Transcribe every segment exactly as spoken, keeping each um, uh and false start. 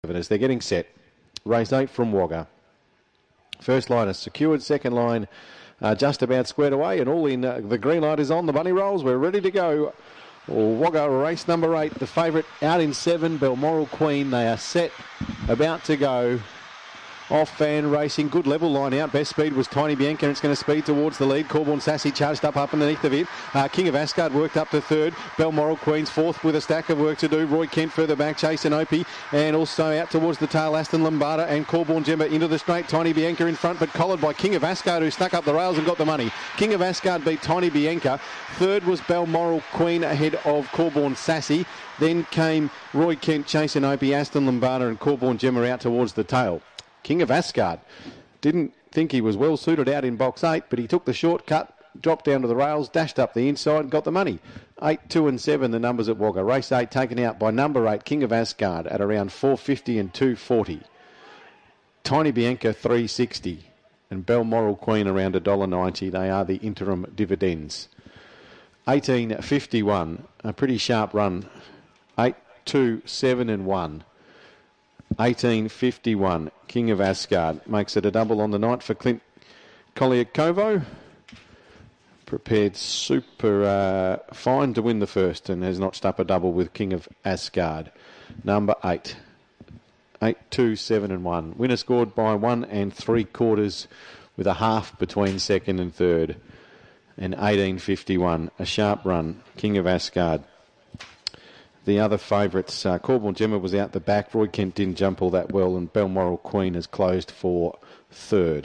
as they're getting set. Race eight from Wagga. First line is secured, second line uh, just about squared away, and all in. Uh, the green light is on, the bunny rolls, we're ready to go. Wagga race number eight, the favourite out in seven, Balmoral Queen. They are set, about to go. Off Fan Racing, good level line out. Best speed was Tiny Bianca, and it's going to speed towards the lead. Corborn Sassy charged up up underneath of it. Uh, King of Asgard worked up to third. Balmoral Queen's fourth with a stack of work to do. Roy Kent further back, chasing Opie, and also out towards the tail, Aston Lombarda and Corborn Gemma into the straight. Tiny Bianca in front, but collared by King of Asgard, who snuck up the rails and got the money. King of Asgard beat Tiny Bianca. Third was Balmoral Queen ahead of Corborn Sassy. Then came Roy Kent chasing Opie, Aston Lombarda and Corborn Gemma out towards the tail. King of Asgard didn't think he was well suited out in box eight, but he took the shortcut, dropped down to the rails, dashed up the inside and got the money. Eight, two and seven, the numbers at Wagga. Race eight taken out by number eight, King of Asgard, at around four fifty and two forty. Tiny Bianca, three sixty. And Balmoral Queen around one dollar ninety. They are the interim dividends. eighteen fifty-one, a pretty sharp run. eight, two, seven and one. eighteen fifty-one, King of Asgard makes it a double on the night for Clint Koliakovo. Prepared super uh, fine to win the first and has notched up a double with King of Asgard. Number eight. Eight, two, seven and one. Winner scored by one and three quarters with a half between second and third. And eighteen fifty-one, a sharp run. King of Asgard. The other favourites, uh, Corborn Gemma was out the back. Roy Kent didn't jump all that well, and Balmoral Queen has closed for third.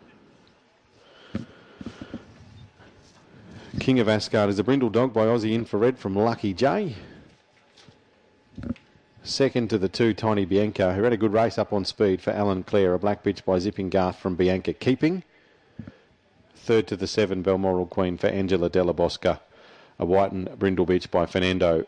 King of Asgard is a brindle dog by Aussie Infrared from Lucky J. Second to the two, Tiny Bianca, who had a good race up on speed for Alan Clare. A black bitch by Zipping Garth from Bianca Keeping. Third to the seven, Balmoral Queen for Angela Della Bosca. A white and brindle bitch by Fernando